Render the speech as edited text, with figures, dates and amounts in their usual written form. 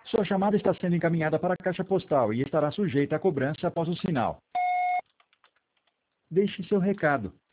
Sua chamada está sendo encaminhada para a caixa postal e estará sujeita a cobrança após o sinal. Deixe seu recado.